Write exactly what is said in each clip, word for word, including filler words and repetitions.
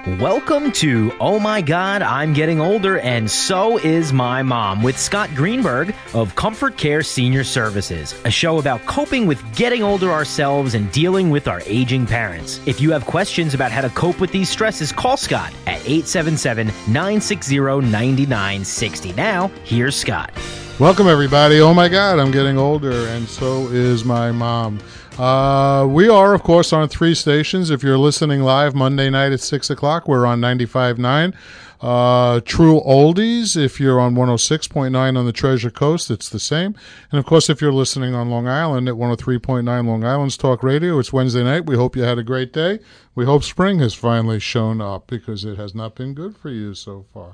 Welcome to Oh My God, I'm Getting Older and So Is My Mom with Scott Greenberg of Comfort Care Senior Services, a show about coping with getting older ourselves and dealing with our aging parents. If you have questions about how to cope with these stresses, call Scott at eight seven seven, nine six zero, nine nine six zero. Now, here's Scott. Welcome, everybody. Oh my God, I'm getting older and so is my mom. Uh, we are, of course, on three stations. If you're listening live Monday night at six o'clock, we're on ninety-five point nine. Uh, True Oldies, if you're on one oh six point nine on the Treasure Coast, it's the same. And, of course, if you're listening on Long Island at one oh three point nine Long Island's Talk Radio, it's Wednesday night. We hope you had a great day. We hope spring has finally shown up because it has not been good for you so far.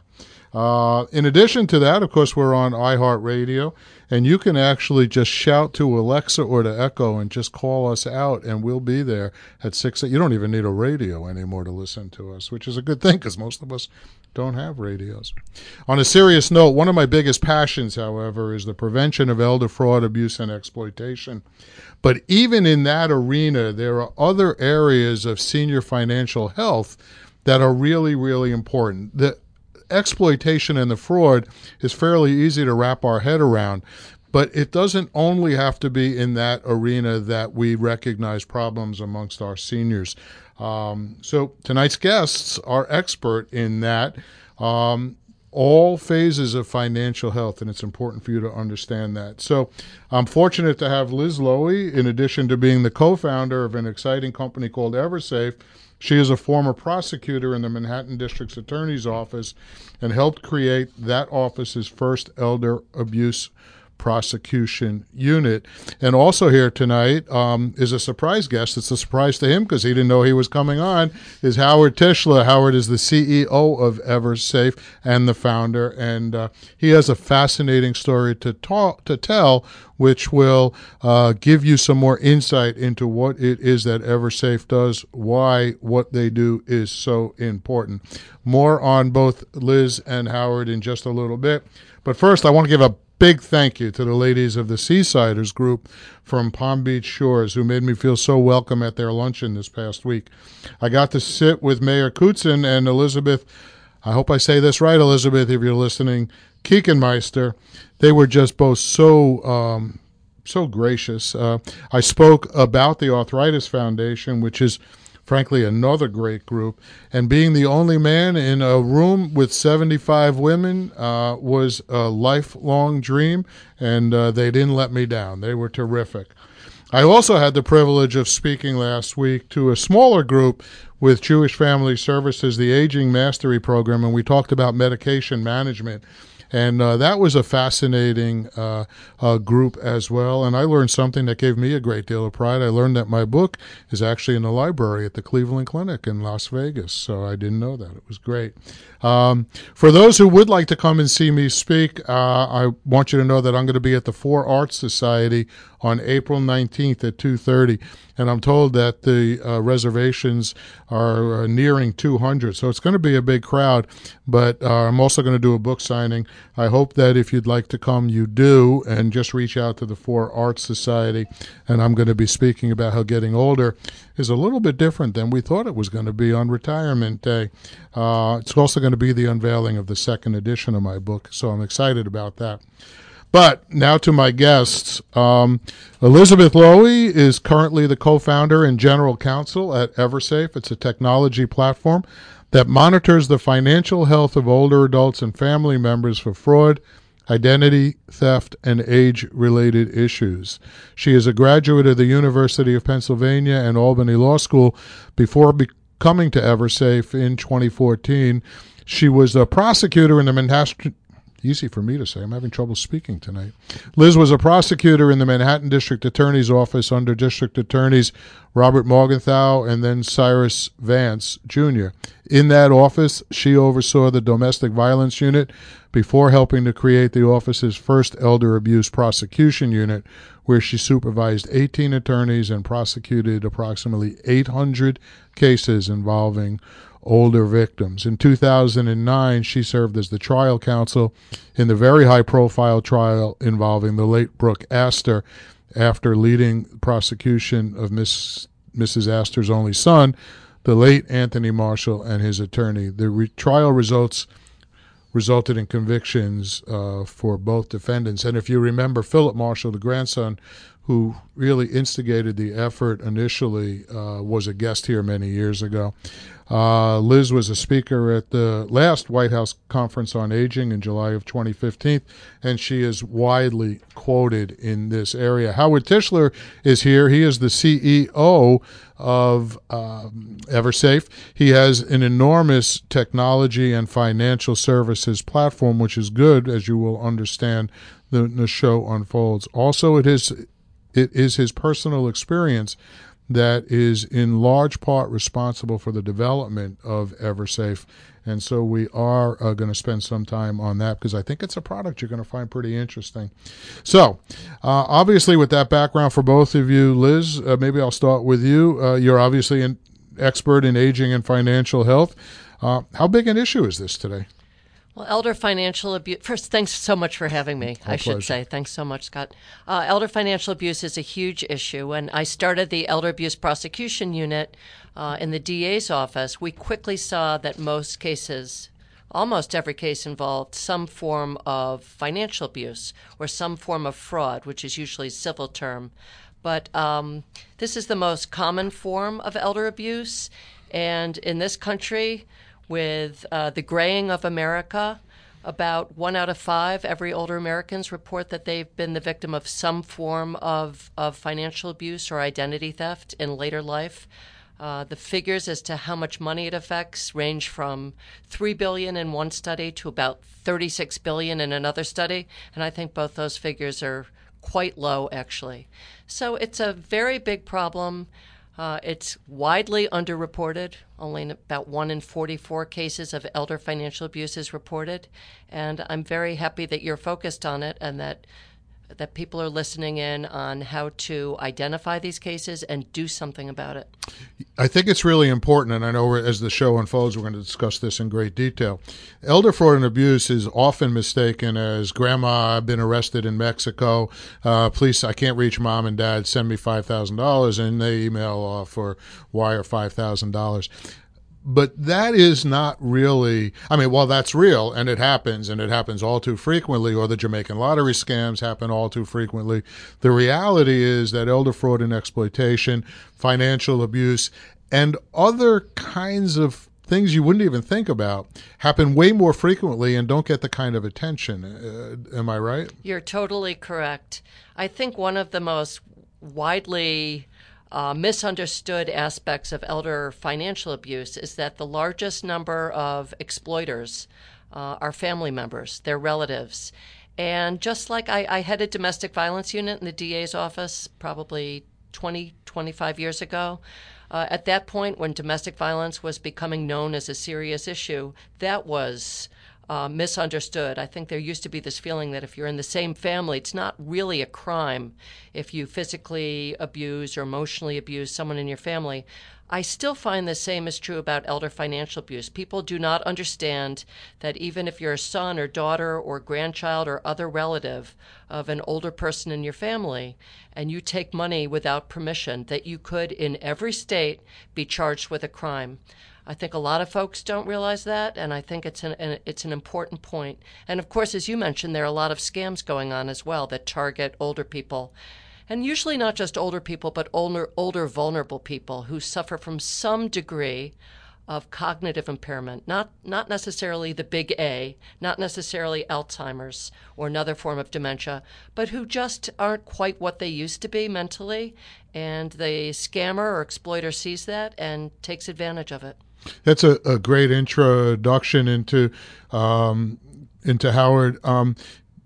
Uh, in addition to that, of course, we're on iHeartRadio, and you can actually just shout to Alexa or to Echo and just call us out, and we'll be there at six. You don't even need a radio anymore to listen to us, which is a good thing because most of us don't have radios. On a serious note, one of my biggest passions, however, is the prevention of elder fraud, abuse, and exploitation. But even in that arena, there are other areas of senior financial health that are really, really important. The exploitation and the fraud is fairly easy to wrap our head around, but it doesn't only have to be in that arena that we recognize problems amongst our seniors. Um, so tonight's guests are expert in that, um, all phases of financial health, and it's important for you to understand that. So I'm fortunate to have Liz Lowy, in addition to being the co-founder of an exciting company called EverSafe. She is a former prosecutor in the Manhattan District Attorney's Office and helped create that office's first elder abuse prosecution unit. And also here tonight um, is a surprise guest. It's a surprise to him because he didn't know he was coming on, is Howard Tischler. Howard is the C E O of EverSafe and the founder, and uh, he has a fascinating story to talk, to tell, which will uh, give you some more insight into what it is that EverSafe does, why what they do is so important. More on both Liz and Howard in just a little bit. But first, I want to give a big thank you to the ladies of the Seasiders group from Palm Beach Shores who made me feel so welcome at their luncheon this past week. I got to sit with Mayor Kutzen and Elizabeth, I hope I say this right, Elizabeth, if you're listening, Kiekenmeister. They were just both so um, so gracious. Uh, I spoke about the Arthritis Foundation, which is frankly another great group, and being the only man in a room with seventy-five women uh, was a lifelong dream, and uh, they didn't let me down. They were terrific. I also had the privilege of speaking last week to a smaller group with Jewish Family Services, the Aging Mastery Program, and we talked about medication management. And uh, that was a fascinating uh, uh, group as well. And I learned something that gave me a great deal of pride. I learned that my book is actually in the library at the Cleveland Clinic in Las Vegas. So I didn't know that. It was great. Um, for those who would like to come and see me speak, uh, I want you to know that I'm going to be at the Four Arts Society on April nineteenth at two thirty. And I'm told that the uh, reservations are uh, nearing two hundred. So it's going to be a big crowd. But uh, I'm also going to do a book signing. I hope that if you'd like to come, you do. And just reach out to the Four Arts Society. And I'm going to be speaking about how getting older is a little bit different than we thought it was going to be on Retirement Day. Uh, it's also going to be the unveiling of the second edition of my book. So I'm excited about that. But now to my guests. Um, Elizabeth Lowy is currently the co-founder and general counsel at EverSafe. It's a technology platform that monitors the financial health of older adults and family members for fraud, identity theft, and age-related issues. She is a graduate of the University of Pennsylvania and Albany Law School. Before becoming to EverSafe in twenty fourteen, she was a prosecutor in the Manhattan Easy for me to say. I'm having trouble speaking tonight. Liz was a prosecutor in the Manhattan District Attorney's Office under District Attorneys Robert Morgenthau and then Cyrus Vance, Junior In that office, she oversaw the Domestic Violence Unit before helping to create the office's first Elder Abuse Prosecution Unit, where she supervised eighteen attorneys and prosecuted approximately eight hundred cases involving older victims. In two thousand nine, she served as the trial counsel in the very high-profile trial involving the late Brooke Astor after leading prosecution of Miss Missus Astor's only son, the late Anthony Marshall and his attorney. The re- trial results resulted in convictions uh, for both defendants. And if you remember, Philip Marshall, the grandson, who really instigated the effort initially, uh, was a guest here many years ago. Uh, Liz was a speaker at the last White House Conference on Aging in July of twenty fifteen, and she is widely quoted in this area. Howard Tischler is here. He is the C E O of um, EverSafe. He has an enormous technology and financial services platform, which is good, as you will understand the, the show unfolds. Also, it is it is his personal experience that is in large part responsible for the development of EverSafe. And so we are uh, going to spend some time on that because I think it's a product you're going to find pretty interesting. So uh, obviously with that background for both of you, Liz, uh, maybe I'll start with you. Uh, you're obviously an expert in aging and financial health. Uh, how big an issue is this today? Well, elder financial abuse, first, thanks so much for having me, My I should pleasure. say. Thanks so much, Scott. Uh, elder financial abuse is a huge issue, and I started the Elder Abuse Prosecution Unit uh, in the D A's office. We quickly saw that most cases, almost every case, involved some form of financial abuse or some form of fraud, which is usually a civil term. But um, this is the most common form of elder abuse, and in this country, with uh, the graying of America, about one out of five every older Americans report that they've been the victim of some form of, of financial abuse or identity theft in later life. Uh, the figures as to how much money it affects range from three billion dollars in one study to about thirty-six billion dollars in another study, and I think both those figures are quite low, actually. So it's a very big problem. Uh, it's widely underreported. Only in about one in forty-four cases of elder financial abuse is reported. And I'm very happy that you're focused on it and that that people are listening in on how to identify these cases and do something about it. I think it's really important, and I know we're, as the show unfolds, we're going to discuss this in great detail. Elder fraud and abuse is often mistaken as, Grandma, I've been arrested in Mexico. Uh, please, I can't reach Mom and Dad. Send me five thousand dollars, and they email off or wire five thousand dollars. But that is not really, I mean, while that's real, and it happens, and it happens all too frequently, or the Jamaican lottery scams happen all too frequently, the reality is that elder fraud and exploitation, financial abuse, and other kinds of things you wouldn't even think about happen way more frequently and don't get the kind of attention. Uh, am I right? You're totally correct. I think one of the most widely Uh, misunderstood aspects of elder financial abuse is that the largest number of exploiters uh, are family members, their relatives. And just like I, I had a domestic violence unit in the D A's office probably twenty, twenty-five years ago, uh, at that point when domestic violence was becoming known as a serious issue, that was Uh, misunderstood. I think there used to be this feeling that if you're in the same family, it's not really a crime if you physically abuse or emotionally abuse someone in your family. I still find the same is true about elder financial abuse. People do not understand that even if you're a son or daughter or grandchild or other relative of an older person in your family and you take money without permission, that you could, in every state, be charged with a crime. I think a lot of folks don't realize that, and I think it's an, an it's an important point. And of course, as you mentioned, there are a lot of scams going on as well that target older people. And usually not just older people, but older, older vulnerable people who suffer from some degree of cognitive impairment, not not necessarily the big A, not necessarily Alzheimer's or another form of dementia, but who just aren't quite what they used to be mentally, and the scammer or exploiter sees that and takes advantage of it. That's a, a great introduction into um, into Howard. Um,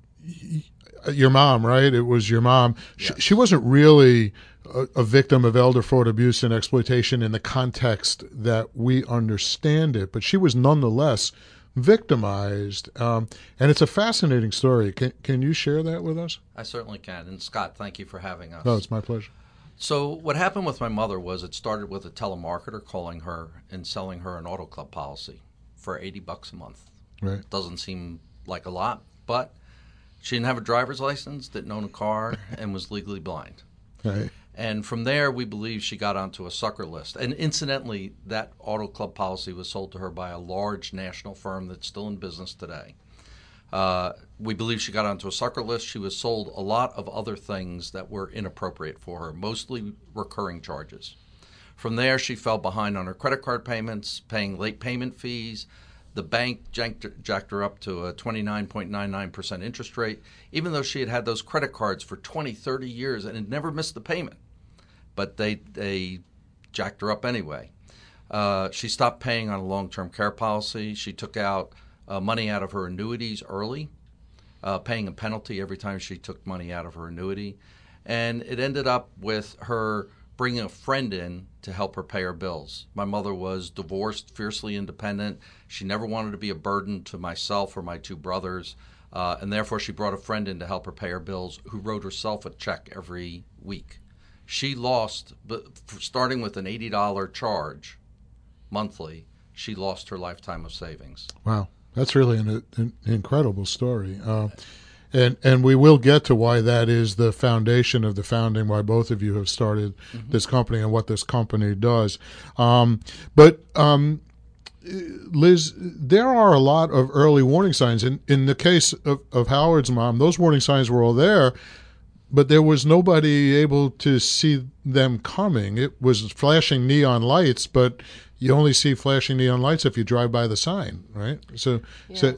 y- your mom, right? It was your mom. Yes. She, she wasn't really a, a victim of elder fraud, abuse, and exploitation in the context that we understand it, but she was nonetheless victimized. Um, and it's a fascinating story. Can, can you share that with us? I certainly can. And Scott, thank you for having us. Oh, it's my pleasure. So what happened with my mother was it started with a telemarketer calling her and selling her an auto club policy for eighty bucks a month. Right. Doesn't seem like a lot, but she didn't have a driver's license, didn't own a car, and was legally blind. Right. And from there, we believe she got onto a sucker list. And incidentally, that auto club policy was sold to her by a large national firm that's still in business today. Uh, we believe she got onto a sucker list. She was sold a lot of other things that were inappropriate for her, mostly recurring charges. From there, she fell behind on her credit card payments, paying late payment fees. The bank jacked, jacked her up to a twenty-nine point nine nine percent interest rate, even though she had had those credit cards for twenty, thirty years and had never missed a payment. But they they jacked her up anyway. Uh, she stopped paying on a long-term care policy. She took out uh, money out of her annuities early, uh, paying a penalty every time she took money out of her annuity. And it ended up with her bringing a friend in to help her pay her bills. My mother was divorced, fiercely independent. She never wanted to be a burden to myself or my two brothers, uh, and therefore she brought a friend in to help her pay her bills, who wrote herself a check every week. She lost, but starting with an eighty dollars charge monthly, she lost her lifetime of savings. Wow, that's really an, an incredible story. Uh, And and we will get to why that is the foundation of the founding, why both of you have started mm-hmm. this company and what this company does. Um, but, um, Liz, there are a lot of early warning signs. In, in the case of, of Howard's mom, those warning signs were all there, but there was nobody able to see them coming. It was flashing neon lights, but you only see flashing neon lights if you drive by the sign, right? So, yeah. so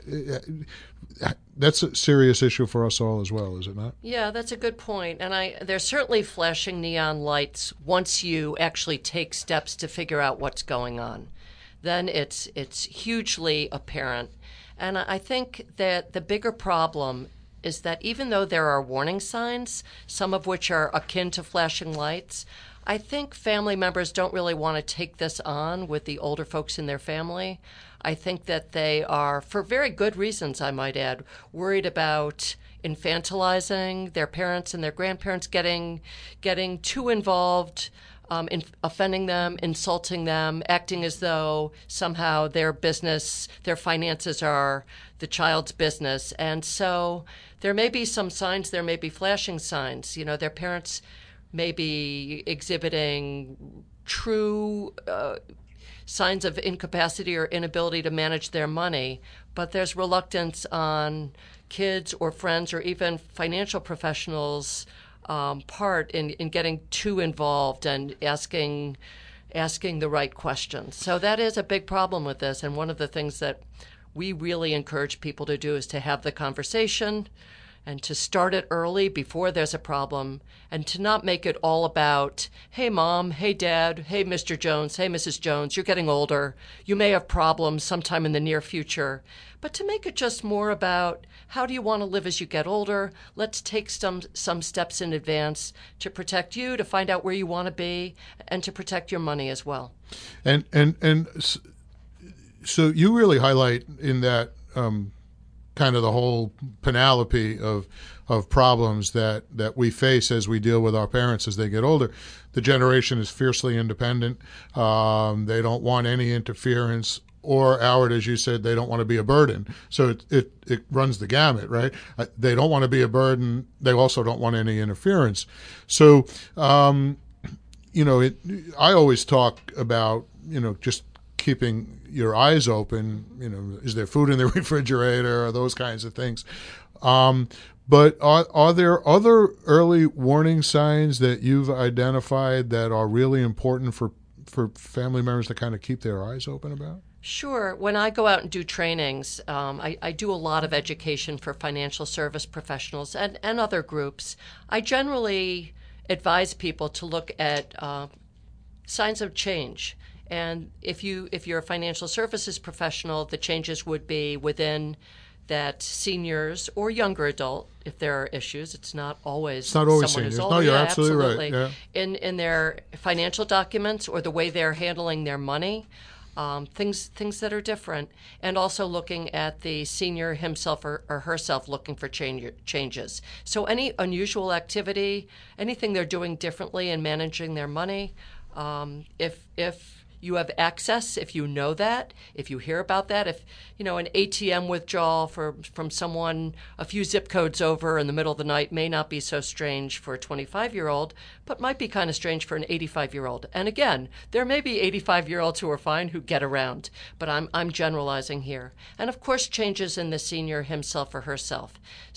ha, that's a serious issue for us all as well, is it not? Yeah, that's a good point. And I there's certainly flashing neon lights once you actually take steps to figure out what's going on. Then it's it's hugely apparent. And I think that the bigger problem is that even though there are warning signs, some of which are akin to flashing lights, I think family members don't really want to take this on with the older folks in their family. I think that they are, for very good reasons, I might add, worried about infantilizing their parents and their grandparents, getting getting too involved, um, in offending them, insulting them, acting as though somehow their business, their finances are the child's business. And so there may be some signs, there may be flashing signs. You know, their parents may be exhibiting true uh, signs of incapacity or inability to manage their money, but there's reluctance on kids or friends or even financial professionals' um, part in, in getting too involved and asking asking the right questions. So that is a big problem with this, and one of the things that we really encourage people to do is to have the conversation and to start it early before there's a problem, and to not make it all about, hey, Mom, hey, Dad, hey, Mister Jones, hey, Missus Jones, you're getting older. You may have problems sometime in the near future. But to make it just more about, how do you want to live as you get older? Let's take some some steps in advance to protect you, to find out where you want to be, and to protect your money as well. And, and, and so you really highlight in that um, kind of the whole panoply of of problems that, that we face as we deal with our parents as they get older. The generation is fiercely independent. Um, they don't want any interference, or, Howard, as you said, they don't want to be a burden. So it it, it runs the gamut, right? Uh, they don't want to be a burden. They also don't want any interference. So, um, you know, it, I always talk about, you know, just keeping your eyes open. You know, is there food in the refrigerator, or those kinds of things. Um, but are, are there other early warning signs that you've identified that are really important for, for family members to kind of keep their eyes open about? Sure. When I go out and do trainings, um, I, I do a lot of education for financial service professionals and, and other groups. I generally advise people to look at uh, signs of change. And if you if you're a financial services professional, the changes would be within that seniors or younger adult, if there are issues. It's not always it's not always someone seniors. who's older. No, you're yeah, absolutely, absolutely right. Yeah. In in their financial documents or the way they're handling their money, um, things things that are different, and also looking at the senior himself or, or herself looking for change, changes. So any unusual activity, anything they're doing differently in managing their money, um, if if you have access, if you know that, if you hear about that, if, you know, an A T M withdrawal for, from someone a few zip codes over in the middle of the night may not be so strange for a twenty-five-year-old, but might be kind of strange for an eighty-five-year-old. And again, there may be eighty-five-year-olds who are fine, who get around, but I'm, I'm generalizing here. And of course, changes in the senior himself or herself.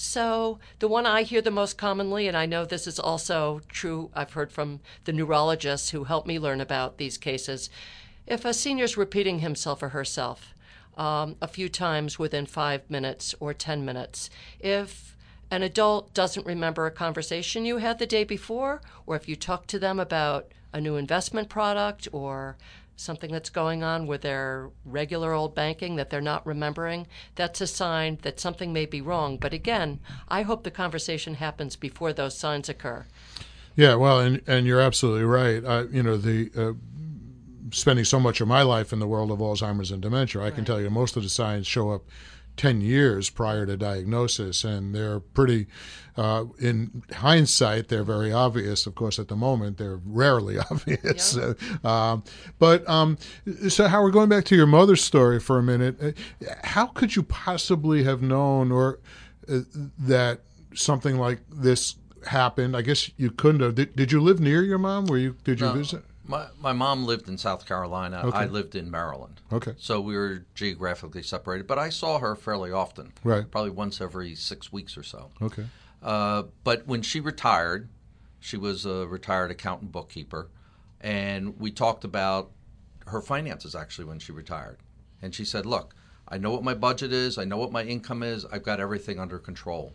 So the one I hear the most commonly, and I know this is also true, I've heard from the neurologists who help me learn about these cases, if a senior's repeating himself or herself um, a few times within five minutes or ten minutes, if an adult doesn't remember a conversation you had the day before, or if you talk to them about a new investment product or something that's going on with their regular old banking that they're not remembering, that's a sign that something may be wrong. But again, I hope the conversation happens before those signs occur. Yeah, well, and and you're absolutely right. I, you know, the uh, spending so much of my life in the world of Alzheimer's and dementia, I right. can tell you most of the signs show up ten years prior to diagnosis, and they're pretty, uh, in hindsight, they're very obvious. Of course, at the moment, they're rarely obvious. Yeah. Uh, um, but um, so, Howard, going back to your mother's story for a minute, uh, how could you possibly have known or uh, that something like this happened? I guess you couldn't have. Did, did you live near your mom? Were you? Did you no. visit? My my mom lived in South Carolina. Okay. I lived in Maryland. Okay. So we were geographically separated, but I saw her fairly often. Right. Probably once every six weeks or so. Okay. Uh, but when she retired, she was a retired accountant bookkeeper, and we talked about her finances actually when she retired. And she said, look, I know what my budget is. I know what my income is. I've got everything under control.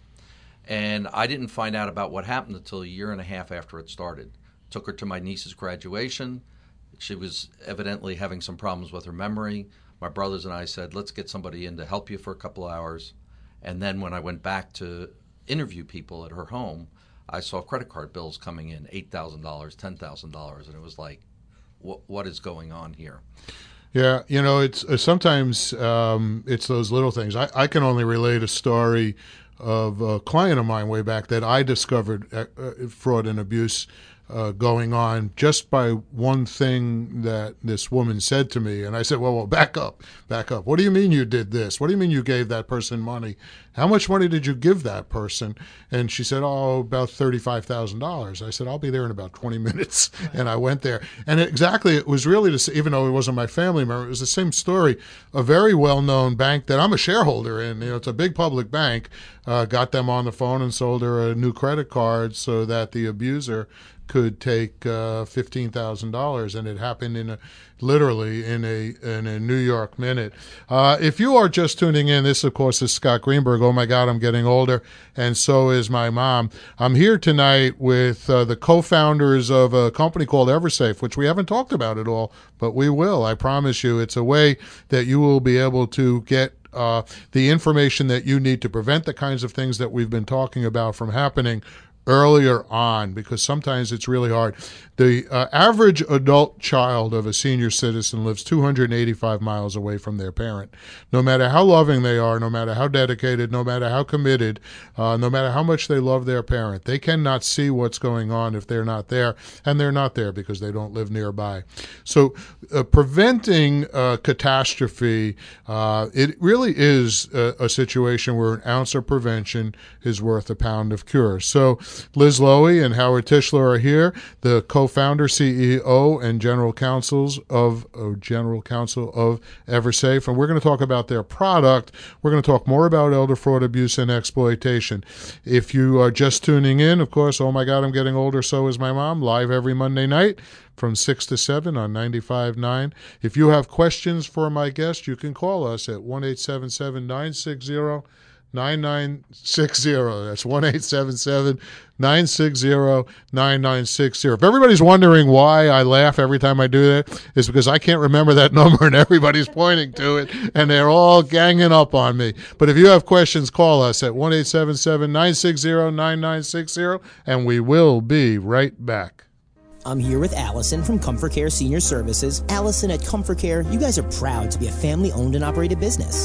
And I didn't find out about what happened until a year and a half after it started. Took her to my niece's graduation. She was evidently having some problems with her memory. My brothers and I said, let's get somebody in to help you for a couple of hours. And then when I went back to interview people at her home, I saw credit card bills coming in, eight thousand dollars, ten thousand dollars, and it was like, what, what is going on here? Yeah, you know, it's uh, sometimes um, it's those little things. I, I can only relate a story of a client of mine way back that I discovered uh, uh, fraud and abuse Uh, going on just by one thing that this woman said to me. And I said, well, well, back up, back up. What do you mean you did this? What do you mean you gave that person money? How much money did you give that person? And she said, oh, about thirty-five thousand dollars. I said, I'll be there in about twenty minutes. And I went there. And exactly, it was really, the, even though it wasn't my family member, it was the same story. A very well-known bank that I'm a shareholder in, you know, it's a big public bank, uh, got them on the phone and sold her a new credit card so that the abuser could take uh, fifteen thousand dollars, and it happened in a, literally in a in a New York minute. Uh, if you are just tuning in, this, of course, is Scott Greenberg. Oh, my God, I'm getting older, and so is my mom. I'm here tonight with uh, the co-founders of a company called Eversafe, which we haven't talked about at all, but we will. I promise you. It's a way that you will be able to get uh, the information that you need to prevent the kinds of things that we've been talking about from happening earlier on, because sometimes it's really hard. The uh, average adult child of a senior citizen lives two hundred eighty-five miles away from their parent. No matter how loving they are, no matter how dedicated, no matter how committed, uh, no matter how much they love their parent, they cannot see what's going on if they're not there, and they're not there because they don't live nearby. So uh, preventing uh, catastrophe, uh, it really is a, a situation where an ounce of prevention is worth a pound of cure. So Liz Lowy and Howard Tischler are here, the co-founder, C E O, and general counsels of uh, general counsel of Eversafe, and we're going to talk about their product. We're going to talk more about elder fraud, abuse, and exploitation. If you are just tuning in, of course, oh my God, I'm getting older, so is my mom, live every Monday night from six to seven on ninety-five point nine. If you have questions for my guest, you can call us at one eight seven seven, nine six zero, nine nine six zero. That's one eight seven seven, nine six zero, nine nine six zero. If everybody's wondering why I laugh every time I do that, it's because I can't remember that number and everybody's pointing to it and they're all ganging up on me. But if you have questions, call us at one eight seven seven, nine six zero, nine nine six zero, and we will be right back. I'm here with Allison from Comfort Care Senior Services. Allison, at Comfort Care, you guys are proud to be a family-owned and operated business.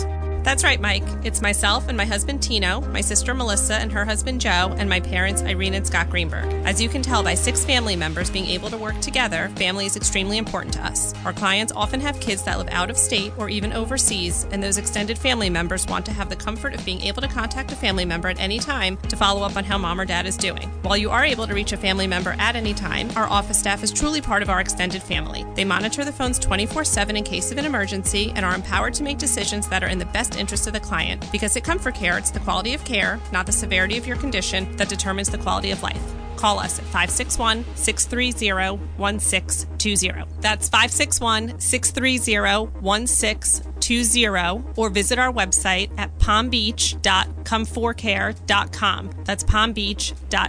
That's right, Mike. It's myself and my husband Tino, my sister Melissa and her husband Joe, and my parents Irene and Scott Greenberg. As you can tell by six family members being able to work together, family is extremely important to us. Our clients often have kids that live out of state or even overseas, and those extended family members want to have the comfort of being able to contact a family member at any time to follow up on how mom or dad is doing. While you are able to reach a family member at any time, our office staff is truly part of our extended family. They monitor the phones twenty-four seven in case of an emergency and are empowered to make decisions that are in the best interest of the client, because at Comfort Care, it's the quality of care, not the severity of your condition, that determines the quality of life. Call us at five six one, six three zero, one six two zero. That's five six one, six three zero, one six two zero, or visit our website at palm beach dot comforcare dot com. That's palm beach dot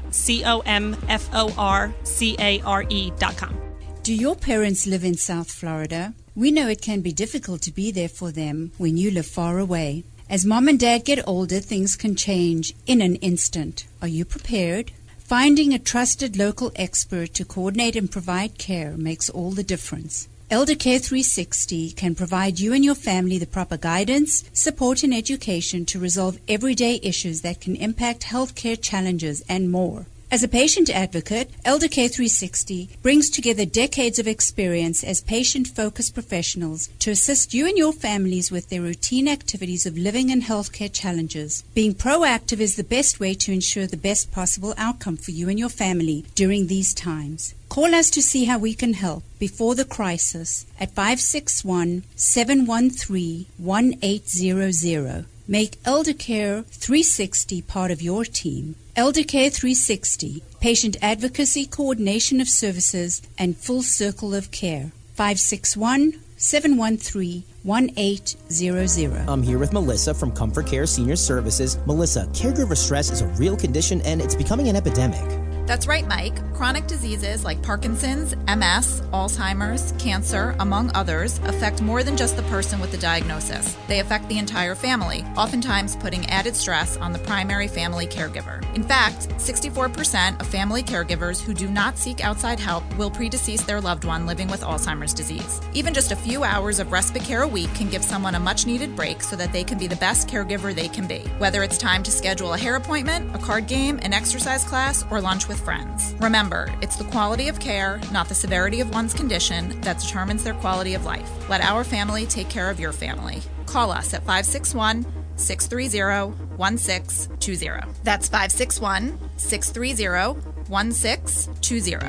C-O-M-F-O-R-C-A-R-E dot com. Do your parents live in South Florida? We know it can be difficult to be there for them when you live far away. As mom and dad get older, things can change in an instant. Are you prepared? Finding a trusted local expert to coordinate and provide care makes all the difference. Elder Care three sixty can provide you and your family the proper guidance, support, and education to resolve everyday issues that can impact healthcare challenges and more. As a patient advocate, Elder Care three sixty brings together decades of experience as patient-focused professionals to assist you and your families with their routine activities of living and healthcare challenges. Being proactive is the best way to ensure the best possible outcome for you and your family during these times. Call us to see how we can help before the crisis at five six one, seven one three, one eight zero zero. Make Elder Care three sixty part of your team. Elder Care three sixty, patient advocacy, coordination of services, and full circle of care. five six one, seven one three, one eight zero zero. I'm here with Melissa from Comfort Care Senior Services. Melissa, caregiver stress is a real condition and it's becoming an epidemic. That's right, Mike. Chronic diseases like Parkinson's, M S, Alzheimer's, cancer, among others, affect more than just the person with the diagnosis. They affect the entire family, oftentimes putting added stress on the primary family caregiver. In fact, sixty-four percent of family caregivers who do not seek outside help will predecease their loved one living with Alzheimer's disease. Even just a few hours of respite care a week can give someone a much-needed break so that they can be the best caregiver they can be. Whether it's time to schedule a hair appointment, a card game, an exercise class, or lunch with friends. Remember, it's the quality of care, not the severity of one's condition, that determines their quality of life. Let our family take care of your family. Call us at five six one, six three zero, one six two zero. That's five six one, six three zero, one six two zero.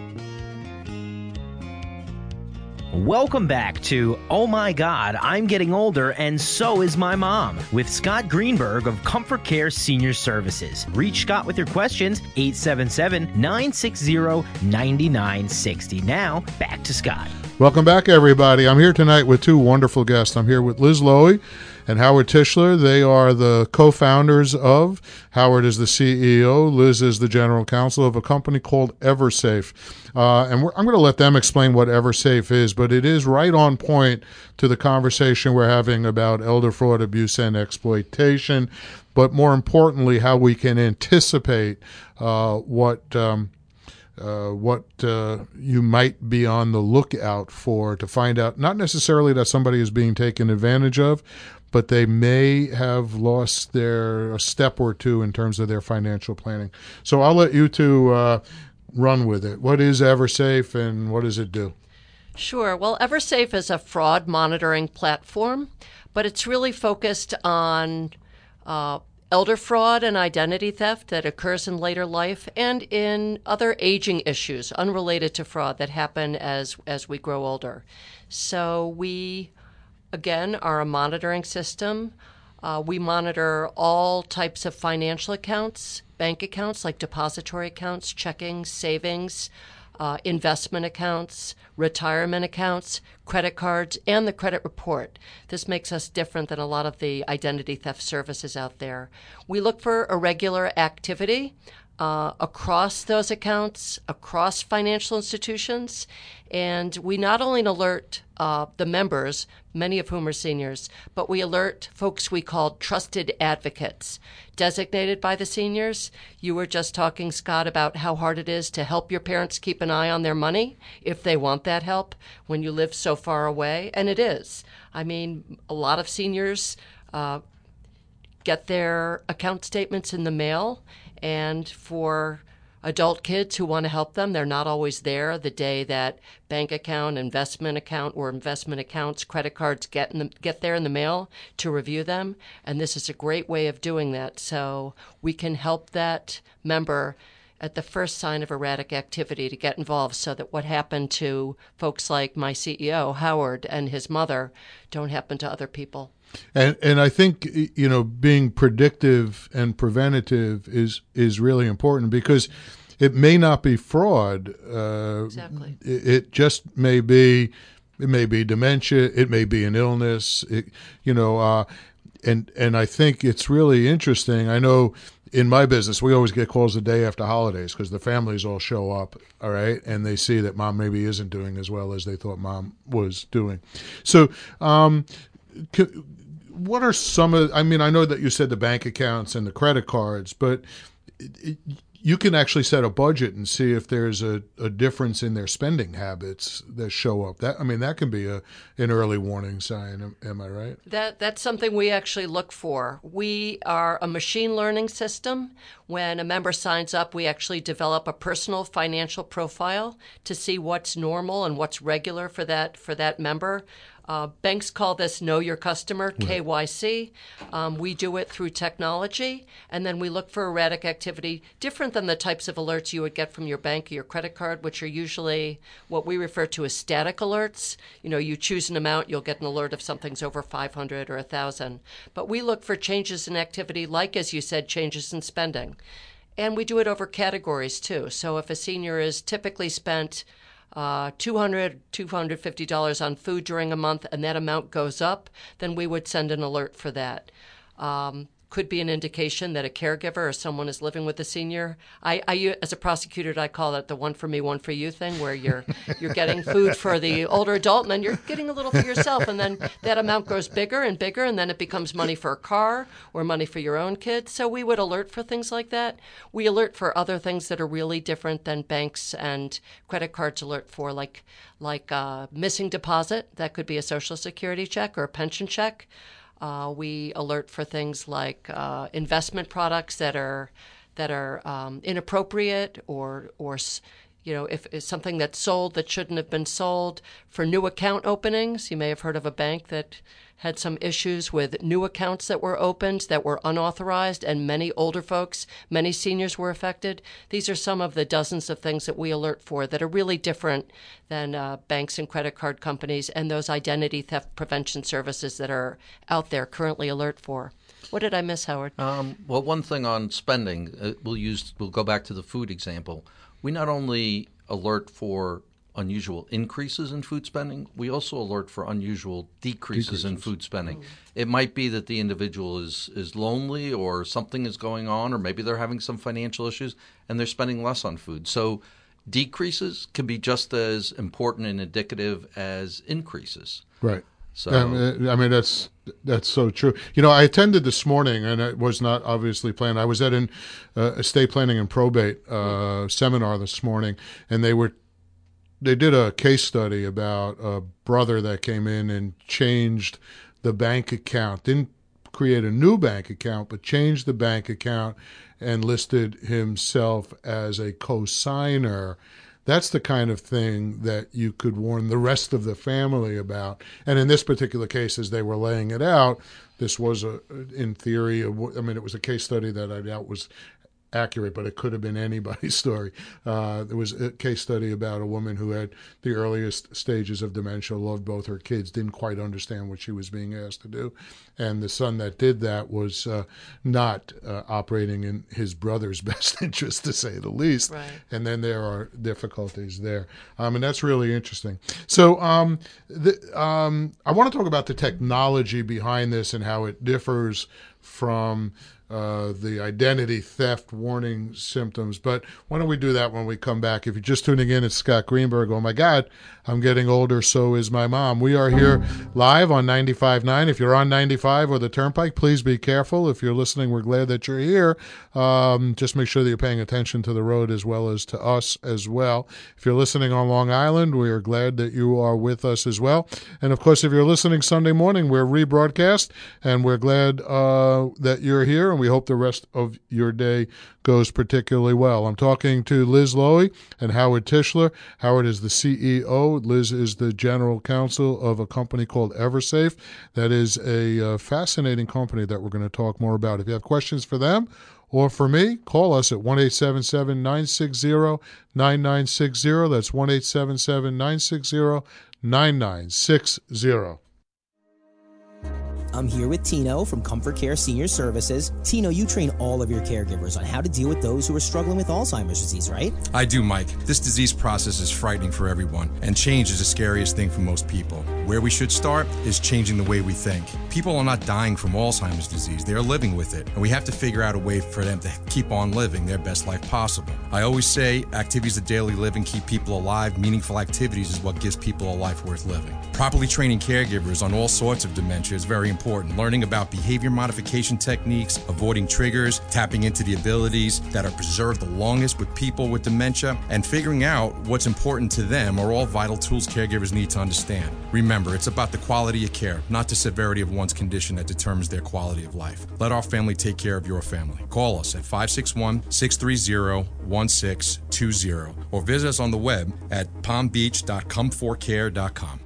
Welcome back to Oh My God, I'm Getting Older and So Is My Mom with Scott Greenberg of Comfort Care Senior Services. Reach Scott with your questions, eight seven seven, nine six zero, nine nine six zero. Now, back to Scott. Welcome back, everybody. I'm here tonight with two wonderful guests. I'm here with Liz Lowy and Howard Tischler. They are the co-founders of, Howard is the C E O, Liz is the general counsel of a company called EverSafe. Uh, and we're, I'm going to let them explain what EverSafe is, but it is right on point to the conversation we're having about elder fraud, abuse, and exploitation, but more importantly, how we can anticipate uh, what um, uh, what uh, you might be on the lookout for to find out, not necessarily that somebody is being taken advantage of, but they may have lost their a step or two in terms of their financial planning. So I'll let you two uh, run with it. What is EverSafe and what does it do? Sure. Well, EverSafe is a fraud monitoring platform, but it's really focused on uh, elder fraud and identity theft that occurs in later life and in other aging issues unrelated to fraud that happen as, as we grow older. So we, again, are a monitoring system. Uh, we monitor all types of financial accounts, bank accounts like depository accounts, checking, savings, uh, investment accounts, retirement accounts, credit cards, and the credit report. This makes us different than a lot of the identity theft services out there. We look for irregular activity uh, across those accounts, across financial institutions, and we not only alert uh, the members, many of whom are seniors, but we alert folks we call trusted advocates, designated by the seniors. You were just talking, Scott, about how hard it is to help your parents keep an eye on their money if they want that help when you live so far away, and it is. I mean, a lot of seniors uh, get their account statements in the mail, and for adult kids who want to help them, they're not always there the day that bank account, investment account, or investment accounts, credit cards get in the, get there in the mail to review them. And this is a great way of doing that. So we can help that member at the first sign of erratic activity to get involved, so that what happened to folks like my C E O, Howard, and his mother don't happen to other people. And and I think, you know, being predictive and preventative is is really important, because it may not be fraud. Uh, exactly. It, it just may be, it may be dementia. It may be an illness. It, you know, uh, and and I think it's really interesting. I know in my business we always get calls the day after holidays because the families all show up, all right, and they see that mom maybe isn't doing as well as they thought mom was doing. So. Um, What are some of, I mean, I know that you said the bank accounts and the credit cards, but it, it, you can actually set a budget and see if there's a, a difference in their spending habits that show up. That I mean, that can be a an early warning sign. Am, am I right? That That's something we actually look for. We are a machine learning system. When a member signs up, we actually develop a personal financial profile to see what's normal and what's regular for that for that member. Uh, banks call this Know Your Customer, K Y C. Um, we do it through technology, and then we look for erratic activity, different than the types of alerts you would get from your bank or your credit card, which are usually what we refer to as static alerts. You know, you choose an amount, you'll get an alert if something's over five hundred or one thousand. But we look for changes in activity, like, as you said, changes in spending. And we do it over categories, too. So if a senior is typically spent Uh, two hundred dollars, two hundred fifty dollars on food during a month, and that amount goes up, then we would send an alert for that. Um, could be an indication that a caregiver or someone is living with a senior. I, I, as a prosecutor, I call that the one for me, one for you thing, where you're you're getting food for the older adult, and then you're getting a little for yourself, and then that amount grows bigger and bigger, and then it becomes money for a car or money for your own kids. So we would alert for things like that. We alert for other things that are really different than banks and credit cards alert for, like like uh, missing deposit. That could be a Social Security check or a pension check. Uh, we alert for things like uh, investment products that are that are um, inappropriate, or or you know, if it's something that's sold that shouldn't have been sold. For new account openings, you may have heard of a bank that had some issues with new accounts that were opened that were unauthorized, and many older folks, many seniors were affected. These are some of the dozens of things that we alert for that are really different than uh, banks and credit card companies and those identity theft prevention services that are out there currently alert for. What did I miss, Howard? Um, well, one thing on spending, uh, we'll use we'll go back to the food example. We not only alert for unusual increases in food spending, we also alert for unusual decreases, decreases. in food spending. Mm. It might be that the individual is, is lonely, or something is going on, or maybe they're having some financial issues and they're spending less on food. So decreases can be just as important and indicative as increases. Right. So um, I mean, that's that's so true. You know, I attended this morning, and it was not obviously planned. I was at an uh, estate planning and probate uh, mm. seminar this morning, and they were They did a case study about a brother that came in and changed the bank account. Didn't create a new bank account, but changed the bank account and listed himself as a co-signer. That's the kind of thing that you could warn the rest of the family about. And in this particular case, as they were laying it out, this was, a, in theory, a, I mean, it was a case study that I doubt was accurate, but it could have been anybody's story. Uh, there was a case study about a woman who had the earliest stages of dementia, loved both her kids, didn't quite understand what she was being asked to do. And the son that did that was uh, not uh, operating in his brother's best interest, to say the least. Right. And then there are difficulties there. Um, and that's really interesting. So um, the, um, I want to talk about the technology behind this and how it differs from uh, the identity theft warning symptoms. But why don't we do that when we come back? If you're just tuning in, it's Scott Greenberg. Oh, my God, I'm getting older, so is my mom. We are here live on ninety-five point nine. If you're on ninety-five or the Turnpike, please be careful. If you're listening, we're glad that you're here. Um, just make sure that you're paying attention to the road as well as to us as well. If you're listening on Long Island, we are glad that you are with us as well. And, of course, if you're listening Sunday morning, we're rebroadcast, and we're glad uh, that you're here, and we hope the rest of your day goes particularly well. I'm talking to Liz Lowy and Howard Tischler. Howard is the C E O. Liz is the general counsel of a company called EverSafe. That is a uh, fascinating company that we're going to talk more about. If you have questions for them or for me, call us at one eight seven seven, nine six zero, nine nine six zero. That's one eight seven seven, nine six zero, nine nine six zero. I'm here with Tino from Comfort Care Senior Services. Tino, you train all of your caregivers on how to deal with those who are struggling with Alzheimer's disease, right? I do, Mike. This disease process is frightening for everyone, and change is the scariest thing for most people. Where we should start is changing the way we think. People are not dying from Alzheimer's disease. They are living with it, and we have to figure out a way for them to keep on living their best life possible. I always say activities of daily living keep people alive. Meaningful activities is what gives people a life worth living. Properly training caregivers on all sorts of dementia is very important. Learning about behavior modification techniques, avoiding triggers, tapping into the abilities that are preserved the longest with people with dementia, and figuring out what's important to them are all vital tools caregivers need to understand. Remember, it's about the quality of care, not the severity of one's condition that determines their quality of life. Let our family take care of your family. Call us at five six one, six three zero, one six two zero or visit us on the web at palm beach dot comfort care dot com.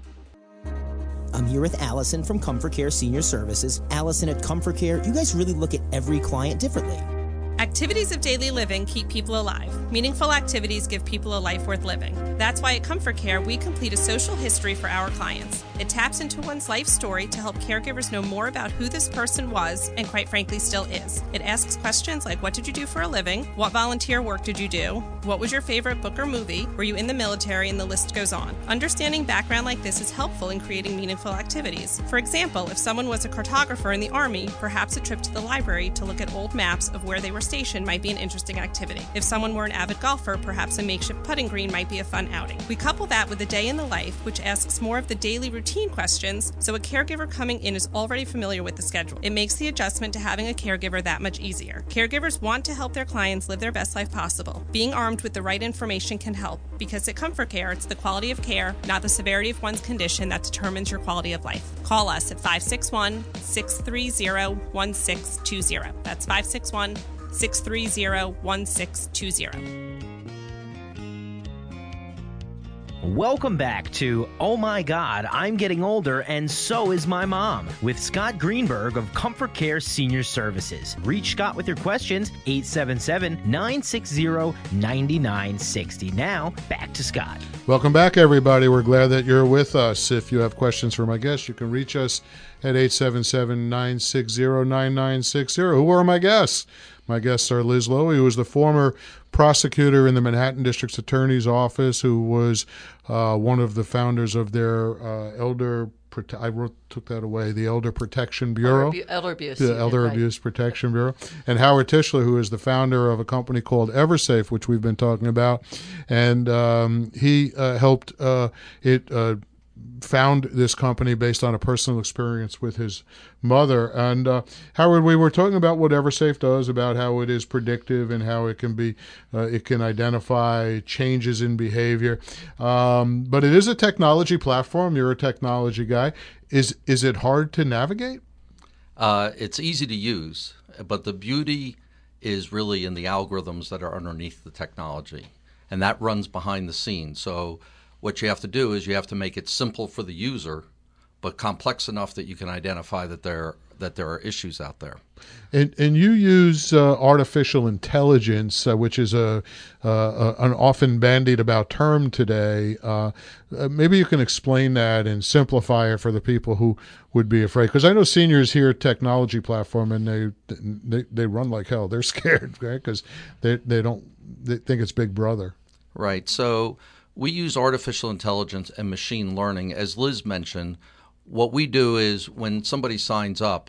I'm here with Allison from Comfort Care Senior Services. Allison, at Comfort Care, you guys really look at every client differently. Activities of daily living keep people alive. Meaningful activities give people a life worth living. That's why at Comfort Care, we complete a social history for our clients. It taps into one's life story to help caregivers know more about who this person was and, quite frankly, still is. It asks questions like, what did you do for a living? What volunteer work did you do? What was your favorite book or movie? Were you in the military? And the list goes on. Understanding background like this is helpful in creating meaningful activities. For example, if someone was a cartographer in the Army, perhaps a trip to the library to look at old maps of where they were station might be an interesting activity. If someone were an avid golfer, perhaps a makeshift putting green might be a fun outing. We couple that with a day in the life, which asks more of the daily routine questions, so a caregiver coming in is already familiar with the schedule. It makes the adjustment to having a caregiver that much easier. Caregivers want to help their clients live their best life possible. Being armed with the right information can help, because at Comfort Care, it's the quality of care, not the severity of one's condition, that determines your quality of life. Call us at five six one, six three zero, one six two zero. That's five six one, six three zero, one six two zero. Welcome back to Oh My God, I'm Getting Older and So Is My Mom with Scott Greenberg of Comfort Care Senior Services. Reach Scott with your questions, eight seven seven, nine six zero, nine nine six zero. Now, back to Scott. Welcome back, everybody. We're glad that you're with us. If you have questions for my guests, you can reach us at eight seven seven, nine six zero, nine nine six zero. Who are my guests? My guests are Liz Lowy, who was the former prosecutor in the Manhattan District Attorney's Office, who was uh, one of the founders of their uh, elder. I wrote, took that away. The Elder Protection Bureau, Elder, Elder Abuse, the Elder right. Abuse Protection Bureau, and Howard Tischler, who is the founder of a company called EverSafe, which we've been talking about, and um, he uh, helped uh, it. Uh, found this company based on a personal experience with his mother. And uh, Howard, we were talking about what EverSafe does, about how it is predictive and how it can be, uh, it can identify changes in behavior. Um, but it is a technology platform. You're a technology guy. Is is it hard to navigate? Uh, it's easy to use, but the beauty is really in the algorithms that are underneath the technology, and that runs behind the scenes. So what you have to do is you have to make it simple for the user, but complex enough that you can identify that there that there are issues out there. And and you use uh, artificial intelligence, uh, which is a, uh, a an often bandied about term today. Uh, uh, maybe you can explain that and simplify it for the people who would be afraid. Because I know seniors hear technology platform and they they, they run like hell. They're scared, right? Because they they don't they think it's Big Brother. Right. So we use artificial intelligence and machine learning. As Liz mentioned, what we do is when somebody signs up,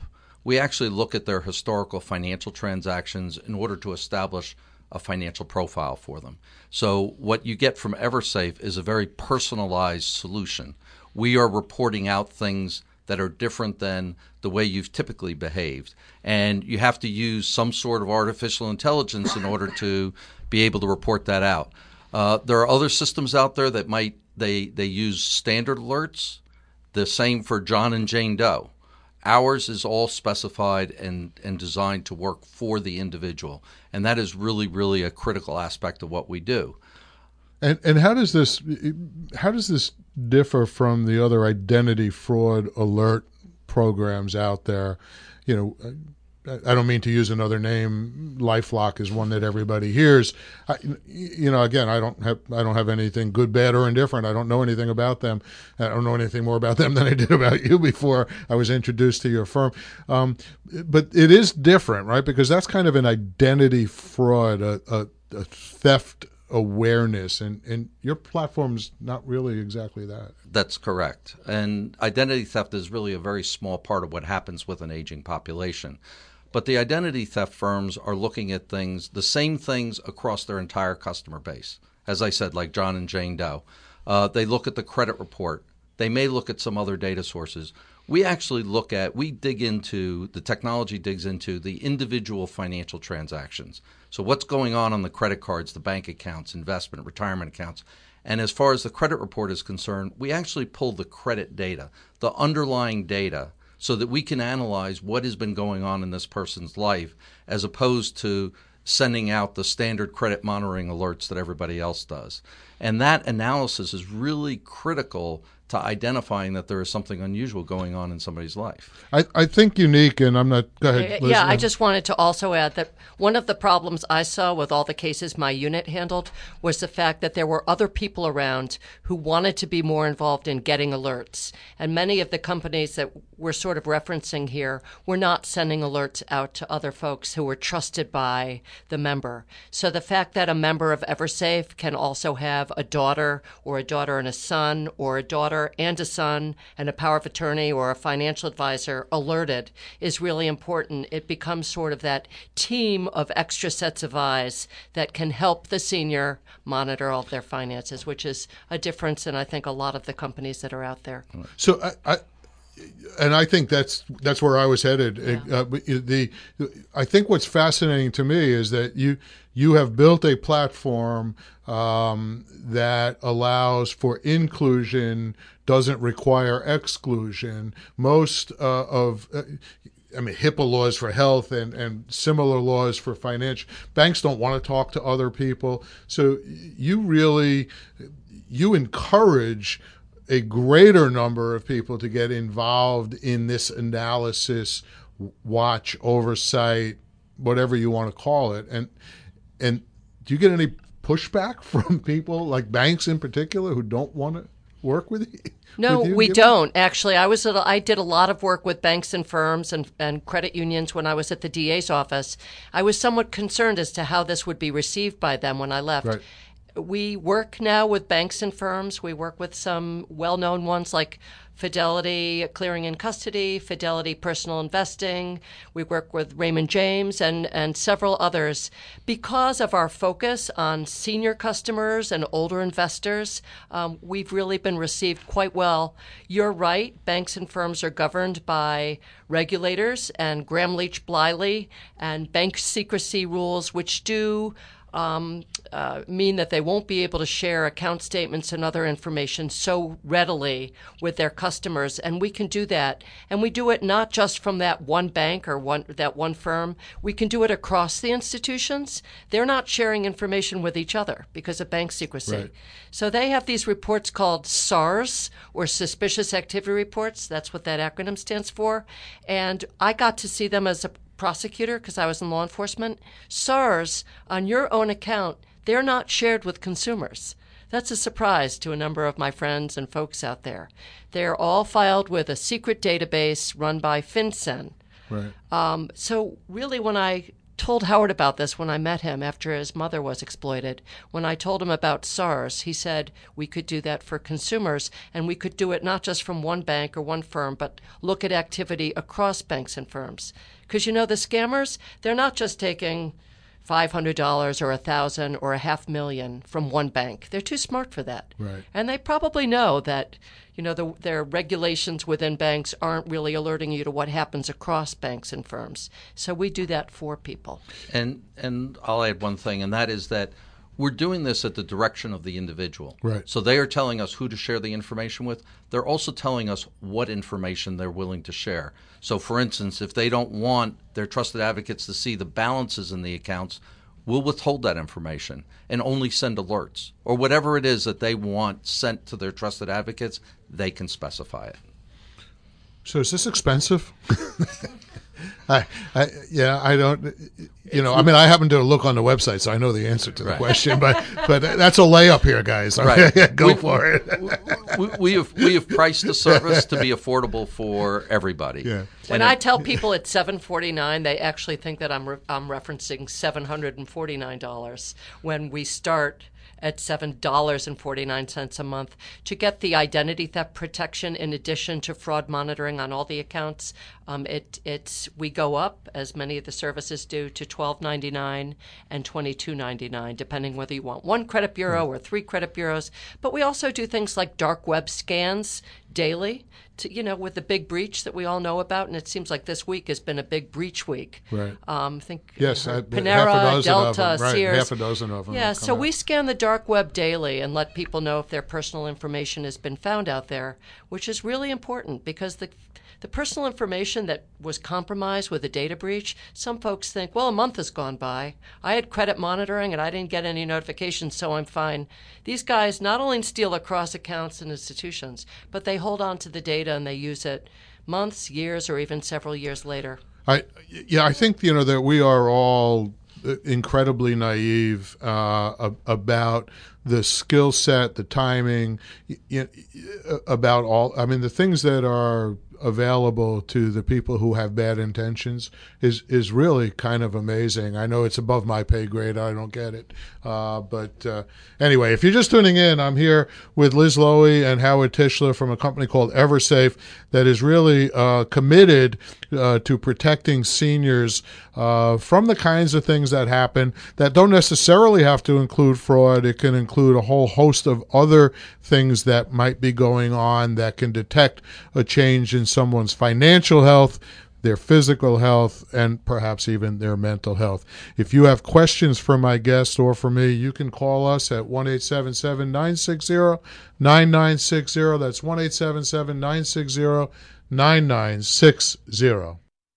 we actually look at their historical financial transactions in order to establish a financial profile for them. So what you get from EverSafe is a very personalized solution. We are reporting out things that are different than the way you've typically behaved. And you have to use some sort of artificial intelligence in order to be able to report that out. Uh, there are other systems out there that might, they, they use standard alerts, the same for John and Jane Doe. Ours is all specified and, and designed to work for the individual. And that is really, really a critical aspect of what we do. And and how does this how does this differ from the other identity fraud alert programs out there? You know, I don't mean to use another name. LifeLock is one that everybody hears. I, you know, again, I don't have I don't have anything good, bad, or indifferent. I don't know anything about them. I don't know anything more about them than I did about you before I was introduced to your firm. Um, but it is different, right? Because that's kind of an identity fraud, a, a, a theft awareness, and, and your platform's not really exactly that. That's correct. And identity theft is really a very small part of what happens with an aging population. But the identity theft firms are looking at things, the same things across their entire customer base. As I said, like John and Jane Doe. Uh, they look at the credit report. They may look at some other data sources. We actually look at, we dig into, the technology digs into the individual financial transactions. So what's going on on the credit cards, the bank accounts, investment, retirement accounts. And as far as the credit report is concerned, we actually pull the credit data, the underlying data, so that we can analyze what has been going on in this person's life, as opposed to sending out the standard credit monitoring alerts that everybody else does. And that analysis is really critical to identifying that there is something unusual going on in somebody's life. I, I think unique, and I'm not, go ahead, Liz. Yeah, I just wanted to also add that one of the problems I saw with all the cases my unit handled was the fact that there were other people around who wanted to be more involved in getting alerts. And many of the companies that we're sort of referencing here were not sending alerts out to other folks who were trusted by the member. So the fact that a member of EverSafe can also have a daughter or a daughter and a son or a daughter and a son and a power of attorney or a financial advisor alerted is really important. It becomes sort of that team of extra sets of eyes that can help the senior monitor all of their finances, which is a difference in, I think, a lot of the companies that are out there. So I, I and I think that's that's where I was headed. Yeah. Uh, the I think what's fascinating to me is that you you have built a platform um, that allows for inclusion, doesn't require exclusion. Most uh, of uh, I mean, HIPAA laws for health and, and similar laws for financial. Banks don't want to talk to other people. So you really, you encourage a greater number of people to get involved in this analysis, watch, oversight, whatever you want to call it. And and do you get any pushback from people, like banks in particular, who don't want to work with you? No, with you, we given? don't. Actually, I was at a, I did a lot of work with banks and firms and, and credit unions when I was at the D A's office. I was somewhat concerned as to how this would be received by them when I left. Right. We work now with banks and firms. We work with some well-known ones like Fidelity Clearing and Custody, Fidelity Personal Investing. We work with Raymond James and, and several others. Because of our focus on senior customers and older investors, um, we've really been received quite well. You're right, banks and firms are governed by regulators and Gramm-Leach-Bliley and bank secrecy rules, which do Um, uh, mean that they won't be able to share account statements and other information so readily with their customers, and we can do that. And we do it not just from that one bank or one that one firm. We can do it across the institutions. They're not sharing information with each other because of bank secrecy. Right. So they have these reports called S A R S, or Suspicious Activity Reports. That's what that acronym stands for. And I got to see them as a prosecutor because I was in law enforcement. S A R S, on your own account, they're not shared with consumers. That's a surprise to a number of my friends and folks out there. They're all filed with a secret database run by FinCEN. Right. Um, so really when I told Howard about this when I met him after his mother was exploited. When I told him about SARS, he said we could do that for consumers, and we could do it not just from one bank or one firm, but look at activity across banks and firms. Because, you know, the scammers, they're not just taking five hundred dollars or one thousand dollars or a half million from one bank. They're too smart for that. Right. And they probably know that, you know, the, their regulations within banks aren't really alerting you to what happens across banks and firms. So we do that for people. And and I'll add one thing, and that is that we're doing this at the direction of the individual. Right. So they are telling us who to share the information with. They're also telling us what information they're willing to share. So, for instance, if they don't want their trusted advocates to see the balances in the accounts, we'll withhold that information and only send alerts. Or whatever it is that they want sent to their trusted advocates, they can specify it. So is this expensive? I, I, yeah, I don't, you know, I mean, I happen to look on the website, so I know the answer to the Right. question, but but that's a layup here, guys. Right. Go we, for it. we, we have we have priced the service to be affordable for everybody. Yeah. When And I it- tell people it's seven forty-nine, they actually think that I'm re- I'm referencing seven hundred forty-nine dollars when we start at seven dollars and forty-nine cents a month to get the identity theft protection in addition to fraud monitoring on all the accounts. Um, it it's we go up, as many of the services do, to twelve ninety-nine and twenty-two ninety-nine, depending whether you want one credit bureau or three credit bureaus. But we also do things like dark web scans daily, to, you know, with the big breach that we all know about, and it seems like this week has been a big breach week. Right. Um, I think Yes, uh, I- Panera, half a dozen of Delta, them, right, Sears. half a dozen of them Yeah, have so come we out. scan the dark web daily and let people know if their personal information has been found out there, which is really important because the the personal information that was compromised with a data breach, some folks think, well, a month has gone by. I had credit monitoring and I didn't get any notifications, so I'm fine. These guys not only steal across accounts and institutions, but they hold on to the data and they use it months, years, or even several years later. I yeah, I think you know that we are all incredibly naive uh, ab- about the skill set, the timing, y- y- about all. I mean, the things that are available to the people who have bad intentions is is really kind of amazing. I know it's above my pay grade. I don't get it. Uh, but uh, anyway, if you're just tuning in, I'm here with Liz Lowy and Howard Tischler from a company called EverSafe that is really uh, committed uh, to protecting seniors uh, from the kinds of things that happen that don't necessarily have to include fraud. It can include a whole host of other things that might be going on that can detect a change in someone's financial health, their physical health, and perhaps even their mental health. If you have questions for my guest or for me, you can call us at one eight seven seven, nine six zero, nine nine six zero. That's one eight seven seven, nine six zero, nine nine six zero.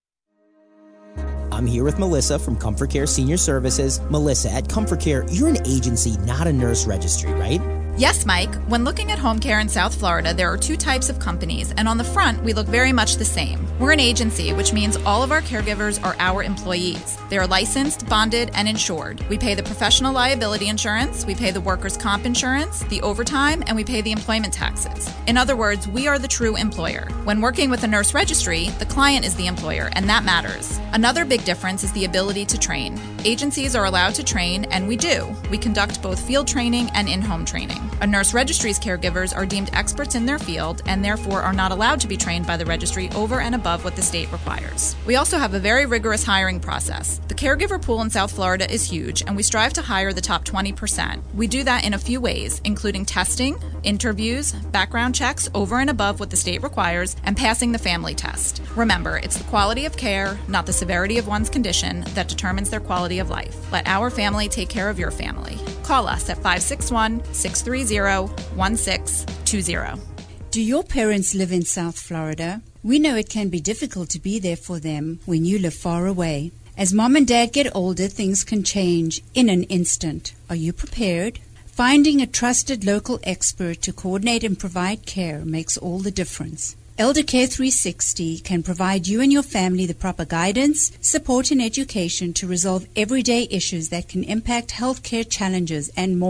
I'm here with Melissa from Comfort Care Senior Services. Melissa, at Comfort Care, you're an agency, not a nurse registry, right? Yes, Mike. When looking at home care in South Florida, there are two types of companies, and on the front, we look very much the same. We're an agency, which means all of our caregivers are our employees. They are licensed, bonded, and insured. We pay the professional liability insurance, we pay the workers' comp insurance, the overtime, and we pay the employment taxes. In other words, we are the true employer. When working with a nurse registry, the client is the employer, and that matters. Another big difference is the ability to train. Agencies are allowed to train, and we do. We conduct both field training and in-home training. A nurse registry's caregivers are deemed experts in their field and therefore are not allowed to be trained by the registry over and above what the state requires. We also have a very rigorous hiring process. The caregiver pool in South Florida is huge, and we strive to hire the top twenty percent. We do that in a few ways, including testing, interviews, background checks over and above what the state requires, and passing the family test. Remember, it's the quality of care, not the severity of one's condition, that determines their quality of life. Let our family take care of your family. Call us at five six one, six three zero, one six two zero. Do your parents live in South Florida? We know it can be difficult to be there for them when you live far away. As mom and dad get older, things can change in an instant. Are you prepared? Finding a trusted local expert to coordinate and provide care makes all the difference. Elder Care three sixty can provide you and your family the proper guidance, support, and education to resolve everyday issues that can impact healthcare challenges and more.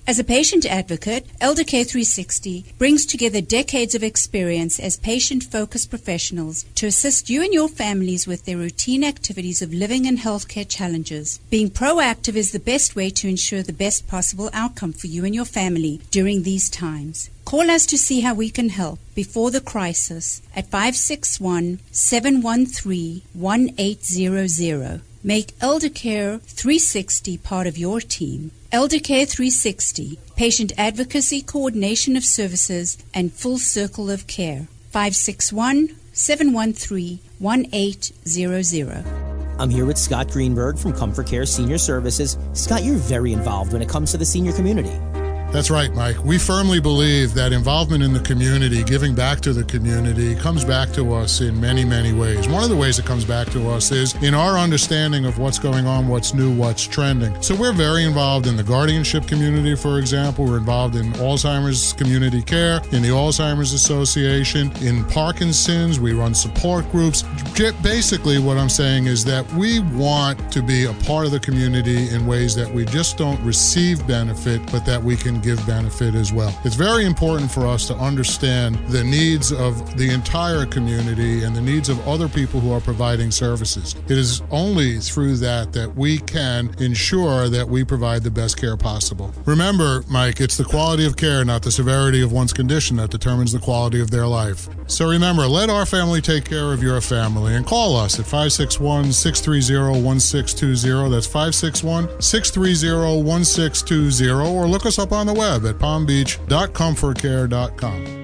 As a patient advocate, ElderCare three sixty brings together decades of experience as patient-focused professionals to assist you and your families with their routine activities of living and healthcare challenges. Being proactive is the best way to ensure the best possible outcome for you and your family during these times. Call us to see how we can help before the crisis at five six one, seven one three, one eight zero zero. Make ElderCare three sixty part of your team. ElderCare three sixty, Patient Advocacy, Coordination of Services, and Full Circle of Care. five six one, seven one three, one eight zero zero. I'm here with Scott Greenberg from Comfort Care Senior Services. Scott, you're very involved when it comes to the senior community. That's right, Mike. We firmly believe that involvement in the community, giving back to the community, comes back to us in many, many ways. One of the ways it comes back to us is in our understanding of what's going on, what's new, what's trending. So we're very involved in the guardianship community, for example. We're involved in Alzheimer's community care, in the Alzheimer's Association, in Parkinson's. We run support groups. Basically, what I'm saying is that we want to be a part of the community in ways that we just don't receive benefit, but that we can give benefit as well. It's very important for us to understand the needs of the entire community and the needs of other people who are providing services. It is only through that that we can ensure that we provide the best care possible. Remember, Mike, it's the quality of care, not the severity of one's condition, that determines the quality of their life. So remember, let our family take care of your family, and call us at five six one, six three zero, one six two zero. That's five six one, six three zero, one six two zero, or look us up on the web at palm beach dot comfort care dot com.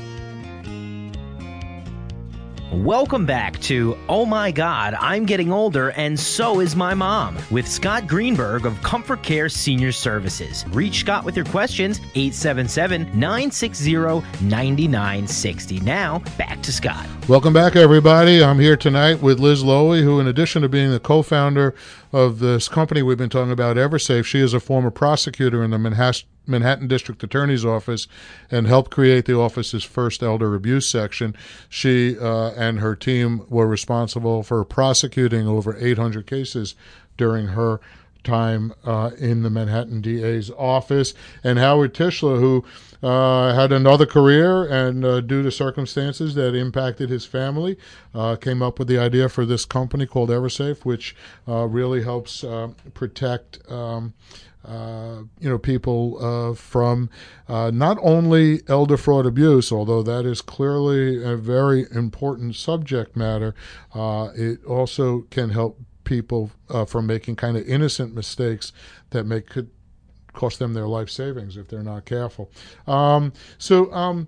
Welcome back to Oh My God, I'm Getting Older and So Is My Mom with Scott Greenberg of Comfort Care Senior Services. Reach Scott with your questions, eight seven seven, nine six zero, nine nine six zero. Now, back to Scott. Welcome back, everybody. I'm here tonight with Liz Lowy, who, in addition to being the co-founder of this company we've been talking about, EverSafe, she is a former prosecutor in the Manhattan Manhattan District Attorney's Office and helped create the office's first elder abuse section. She uh, and her team were responsible for prosecuting over eight hundred cases during her time uh, in the Manhattan D A's office. And Howard Tischler, who uh, had another career and uh, due to circumstances that impacted his family, uh, came up with the idea for this company called EverSafe, which uh, really helps uh, protect um, Uh, you know, people uh, from uh, not only elder fraud abuse, although that is clearly a very important subject matter, uh, it also can help people uh, from making kind of innocent mistakes that make could cost them their life savings if they're not careful. Um, so, um,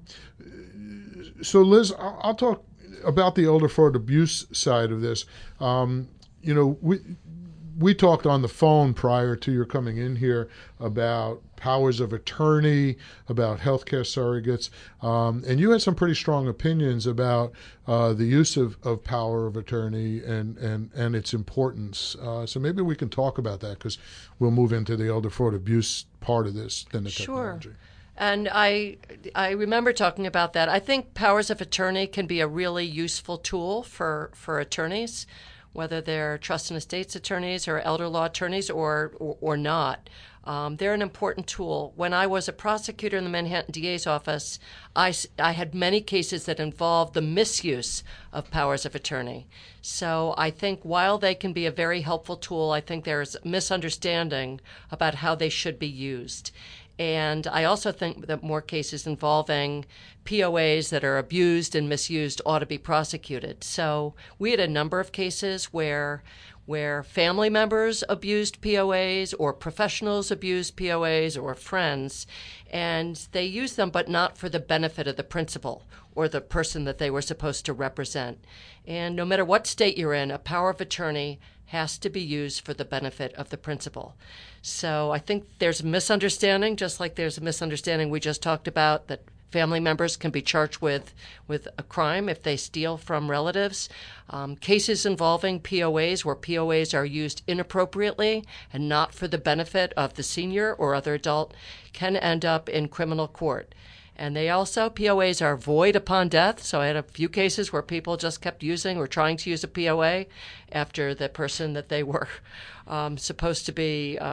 so Liz, I'll, I'll talk about the elder fraud abuse side of this. Um, you know, we. We talked on the phone prior to your coming in here about powers of attorney, about healthcare surrogates, um, and you had some pretty strong opinions about uh, the use of, of power of attorney and, and, and its importance. Uh, so maybe we can talk about that, because we'll move into the elder fraud abuse part of this, then the technology. Sure. And I I remember talking about that. I think powers of attorney can be a really useful tool for, for attorneys, whether they're trust and estates attorneys or elder law attorneys or or, or not. Um, they're an important tool. When I was a prosecutor in the Manhattan D A's office, I, I had many cases that involved the misuse of powers of attorney. So I think while they can be a very helpful tool, I think there's misunderstanding about how they should be used. And I also think that more cases involving P O As that are abused and misused ought to be prosecuted. So we had a number of cases where where family members abused P O As or professionals abused P O As or friends, and they used them but not for the benefit of the principal or the person that they were supposed to represent. And no matter what state you're in, a power of attorney has to be used for the benefit of the principal. So I think there's a misunderstanding, just like there's a misunderstanding we just talked about, that family members can be charged with, with a crime if they steal from relatives. Um, cases involving P O As where P O As are used inappropriately and not for the benefit of the senior or other adult can end up in criminal court. And they also, P O As are void upon death. So I had a few cases where people just kept using or trying to use a P O A after the person that they were um, supposed to be uh,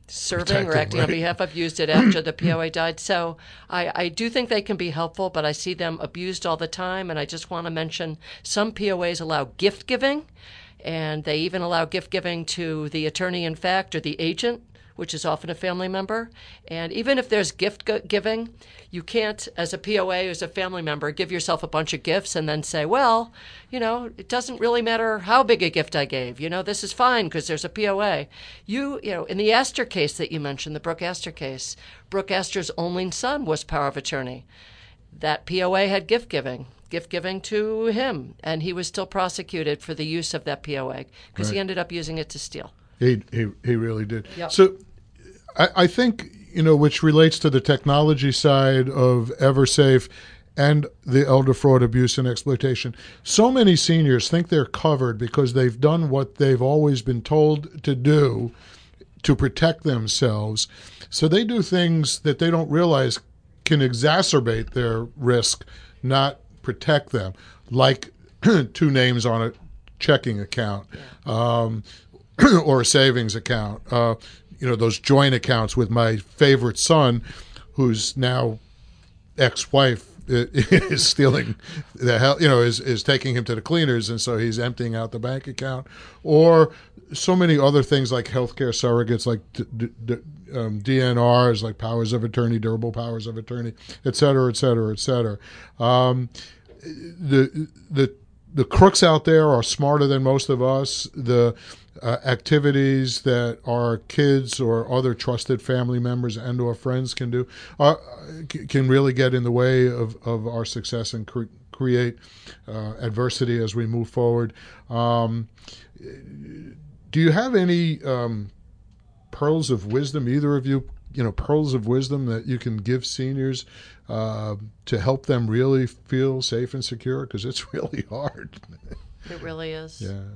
serving Protect or them, acting on right. behalf of used it after the P O A died. So I, I do think they can be helpful, but I see them abused all the time. And I just want to mention some P O As allow gift giving, and they even allow gift giving to the attorney in fact or the agent, which is often a family member. And even if there's gift go- giving, you can't, as a P O A, as a family member, give yourself a bunch of gifts and then say, well, you know, it doesn't really matter how big a gift I gave. You know, this is fine because there's a P O A. You, you know, in the Astor case that you mentioned, the Brooke Astor case, Brooke Astor's only son was power of attorney. That P O A had gift giving. gift giving to him, and he was still prosecuted for the use of that P O A because Right. he ended up using it to steal. He he, he really did. Yep. So I, I think, you know, which relates to the technology side of EverSafe and the elder fraud, abuse, and exploitation. So many seniors think they're covered because they've done what they've always been told to do to protect themselves. So they do things that they don't realize can exacerbate their risk, not protect them, like two names on a checking account. Um, or a savings account, uh, you know, those joint accounts with my favorite son, who's now ex-wife is stealing the hell, you know, is, is taking him to the cleaners, and so he's emptying out the bank account. Or so many other things like healthcare surrogates, like d- d- d- um, D N Rs, like powers of attorney, durable powers of attorney, et cetera, et cetera, et cetera. Um, the the the crooks out there are smarter than most of us. The Uh, activities that our kids or other trusted family members and or friends can do uh, can really get in the way of, of our success and cre- create uh, adversity as we move forward. Um, do you have any um, pearls of wisdom, either of you, you know, pearls of wisdom that you can give seniors uh, to help them really feel safe and secure? Because it's really hard. It really is. Yeah.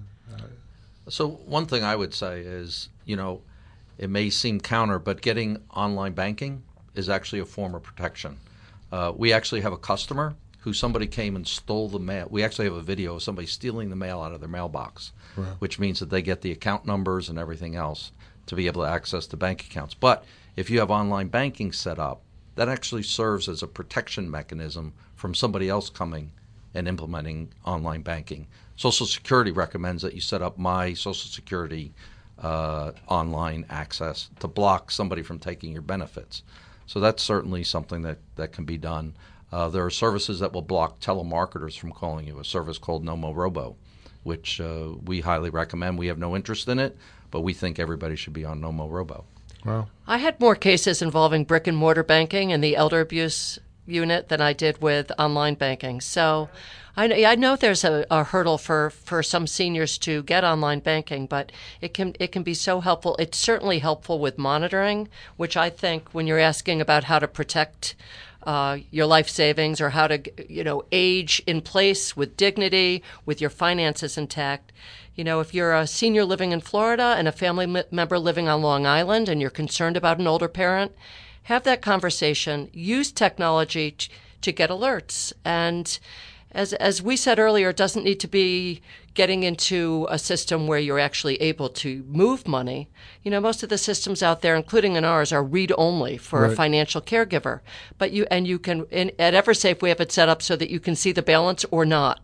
So one thing I would say is, you know, it may seem counter, but getting online banking is actually a form of protection. Uh, we actually have a customer who somebody came and stole the mail. We actually have a video of somebody stealing the mail out of their mailbox, Wow. which means that they get the account numbers and everything else to be able to access the bank accounts. But if you have online banking set up, that actually serves as a protection mechanism from somebody else coming and implementing online banking. Social Security recommends that you set up My Social Security uh, online access to block somebody from taking your benefits. So that's certainly something that, that can be done. Uh, there are services that will block telemarketers from calling you, a service called NomoRobo, which uh, we highly recommend. We have no interest in it, but we think everybody should be on NomoRobo. Wow. I had more cases involving brick and mortar banking and the elder abuse unit than I did with online banking. So I, I know there's a, a hurdle for, for some seniors to get online banking, but it can it can be so helpful. It's certainly helpful with monitoring, which I think when you're asking about how to protect uh, your life savings or how to, you know, age in place with dignity, with your finances intact. You know, if you're a senior living in Florida and a family m- member living on Long Island and you're concerned about an older parent, have that conversation. Use technology t- to get alerts. And as as we said earlier, it doesn't need to be getting into a system where you're actually able to move money. You know, most of the systems out there, including in ours, are read-only for Right. a financial caregiver. But you and you can in, at EverSafe we have it set up so that you can see the balance or not.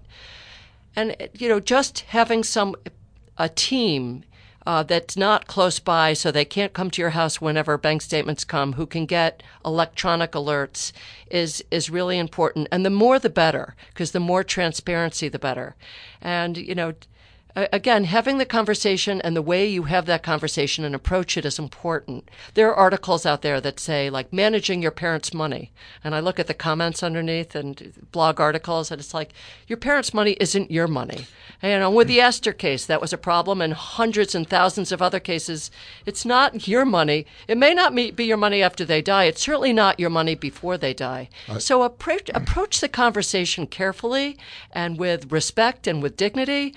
And you know, just having some a team uh, that's not close by, so they can't come to your house whenever bank statements come, who can get electronic alerts, is is really important. And the more, the better, because the more transparency, the better. And you know, again, having the conversation and the way you have that conversation and approach it is important. There are articles out there that say, like, managing your parents' money. And I look at the comments underneath and blog articles, and it's like, your parents' money isn't your money. And, you know, with the Astor case, that was a problem, and hundreds and thousands of other cases. It's not your money. It may not be your money after they die. It's certainly not your money before they die. I- so approach, approach the conversation carefully and with respect and with dignity.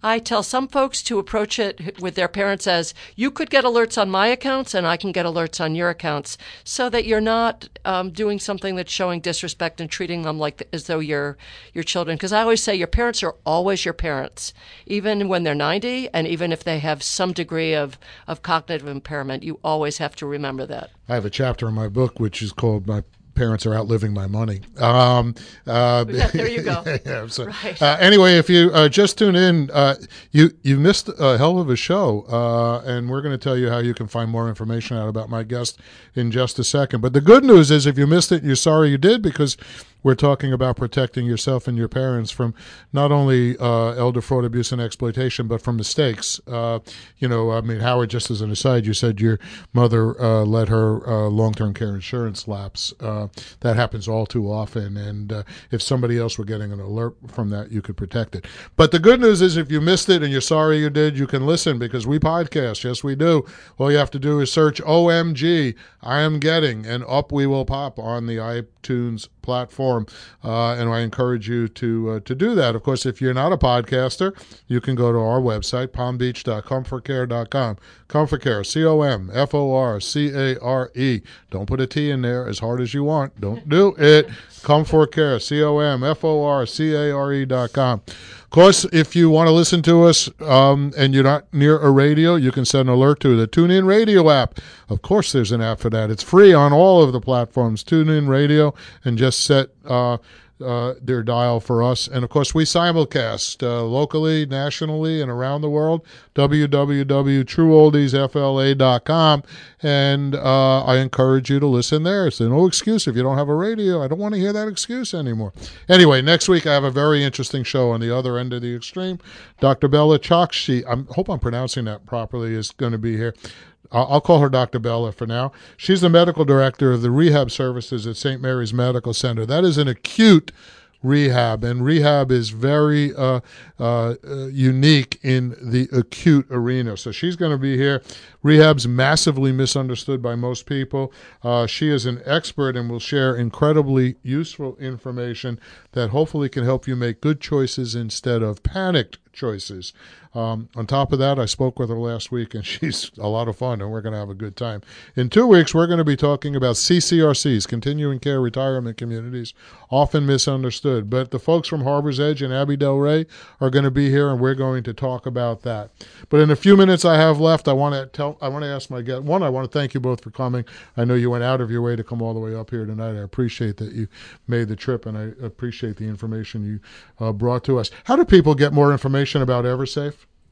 I tell some folks to approach it with their parents as, you could get alerts on my accounts and I can get alerts on your accounts, so that you're not um, doing something that's showing disrespect and treating them like as though you're your children. Because I always say your parents are always your parents, even when they're ninety, and even if they have some degree of, of cognitive impairment, you always have to remember that. I have a chapter in my book which is called My Parents Are Outliving My Money. Um, uh, yeah, there you go. yeah, so, right. uh, anyway, if you uh, just tune in, uh, you you missed a hell of a show, uh, and we're going to tell you how you can find more information out about my guest in just a second. But the good news is, if you missed it, you're sorry you did, because we're talking about protecting yourself and your parents from not only uh, elder fraud, abuse, and exploitation, but from mistakes. Uh, you know, I mean, Howard, just as an aside, you said your mother uh, let her uh, long-term care insurance lapse. Uh, that happens all too often, and uh, if somebody else were getting an alert from that, you could protect it. But the good news is, if you missed it and you're sorry you did, you can listen, because we podcast. Yes, we do. All you have to do is search O M G, I Am Getting, and up we will pop on the iTunes platform, uh, and I encourage you to uh, to do that. Of course, if you're not a podcaster, you can go to our website, palm beach dot comfort care dot com. Comfort Care, C O M F O R C A R E. Don't put a T in there as hard as you want. Don't do it. Comfort Care, C O M F O R C A R E dot com. Of course, if you want to listen to us um, and you're not near a radio, you can send an alert to the TuneIn Radio app. Of course, there's an app for that. It's free on all of the platforms. TuneIn Radio, and just set uh, uh, their dial for us. And, of course, we simulcast uh, locally, nationally, and around the world, w w w dot true oldies f l a dot com. And uh, I encourage you to listen there. It's no excuse if you don't have a radio. I don't want to hear that excuse anymore. Anyway, next week I have a very interesting show on the other end of the extreme. Doctor Bella Chokshi, I hope I'm pronouncing that properly, is going to be here. I'll call her Doctor Bella for now. She's the medical director of the rehab services at Saint Mary's Medical Center. That is an acute rehab, and rehab is very uh, uh, uh, unique in the acute arena. So she's going to be here. Rehab's massively misunderstood by most people. Uh, she is an expert and will share incredibly useful information that hopefully can help you make good choices instead of panicked choices. Um, on top of that, I spoke with her last week, and she's a lot of fun, and we're going to have a good time. In two weeks, we're going to be talking about C C R Cs, continuing care retirement communities, often misunderstood. But the folks from Harbor's Edge and Abbey Del Rey are going to be here, and we're going to talk about that. But in the few minutes I have left, I want to tell, I want to ask my guest. One, I want to thank you both for coming. I know you went out of your way to come all the way up here tonight. I appreciate that you made the trip, and I appreciate the information you uh, brought to us. How do people get more information about EverSafe?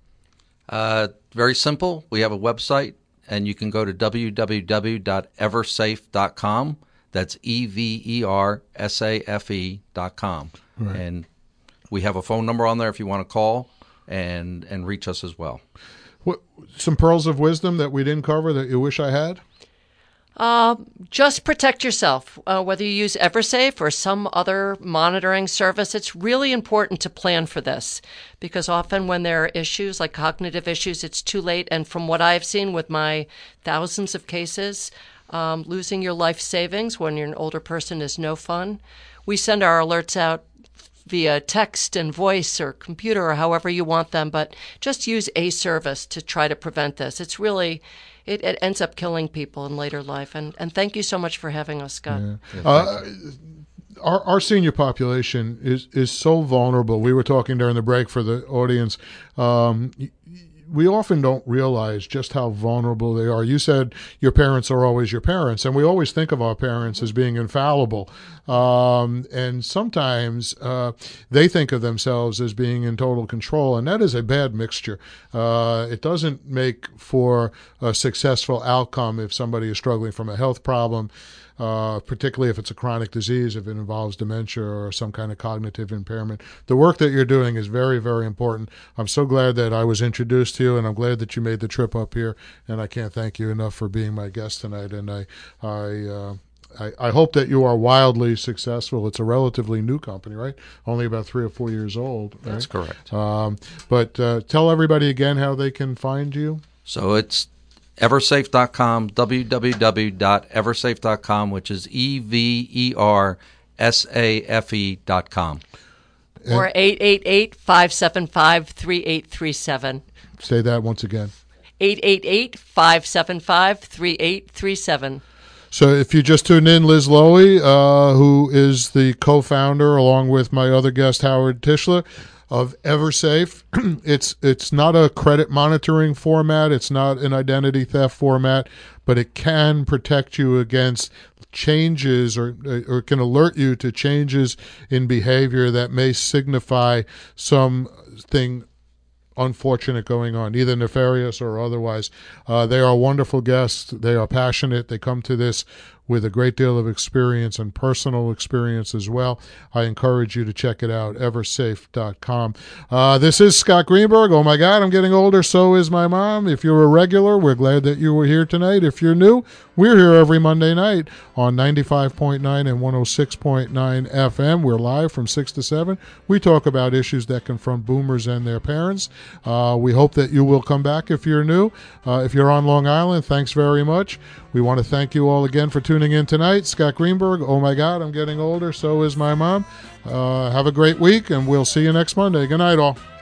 Uh, very simple. We have a website, and you can go to w w w dot eversafe dot com. That's E V E R S A F E dot com. Right. And we have a phone number on there if you want to call and, and reach us as well. What, some pearls of wisdom that we didn't cover that you wish I had? Uh, just protect yourself, uh, whether you use EverSafe or some other monitoring service. It's really important to plan for this, because often when there are issues like cognitive issues, it's too late. And from what I've seen with my thousands of cases, um, losing your life savings when you're an older person is no fun. We send our alerts out via text and voice or computer or however you want them, but just use a service to try to prevent this. It's really... It, it ends up killing people in later life. And, and thank you so much for having us, Scott. Yeah. Uh, our, our senior population is, is so vulnerable. We were talking during the break for the audience. Um, we often don't realize just how vulnerable they are. You said your parents are always your parents, and we always think of our parents as being infallible. Um, and sometimes uh, they think of themselves as being in total control, and that is a bad mixture. Uh, it doesn't make for a successful outcome if somebody is struggling from a health problem. Uh, particularly if it's a chronic disease, if it involves dementia or some kind of cognitive impairment. The work that you're doing is very, very important. I'm so glad that I was introduced to you, and I'm glad that you made the trip up here, and I can't thank you enough for being my guest tonight. And I, I, uh, I, I hope that you are wildly successful. It's a relatively new company, right? Only about three or four years old. Right? That's correct. Um, but uh, tell everybody again how they can find you. So it's eversafe dot com, w w w dot eversafe dot com, which is E V E R S A F E dot com. Or eight eight eight, five seven five, three eight three seven. Say that once again. eight eight eight, five seven five, three eight three seven. So if you just tuned in, Liz Lowy, uh, who is the co-founder, along with my other guest, Howard Tischler, of EverSafe. it's it's not a credit monitoring format. It's not an identity theft format, but it can protect you against changes or or can alert you to changes in behavior that may signify something unfortunate going on, either nefarious or otherwise. Uh, they are wonderful guests. They are passionate. They come to this with a great deal of experience and personal experience as well. I encourage you to check it out, eversafe dot com. Uh, this is Scott Greenberg. Oh, my God, I'm getting older. So is my mom. If you're a regular, we're glad that you were here tonight. If you're new, we're here every Monday night on ninety-five point nine and one oh six point nine F M. We're live from six to seven. We talk about issues that confront boomers and their parents. Uh, we hope that you will come back if you're new. Uh, if you're on Long Island, thanks very much. We want to thank you all again for tuning in tonight. Scott Greenberg, oh my God, I'm getting older. So is my mom. Uh, have a great week, and we'll see you next Monday. Good night, all.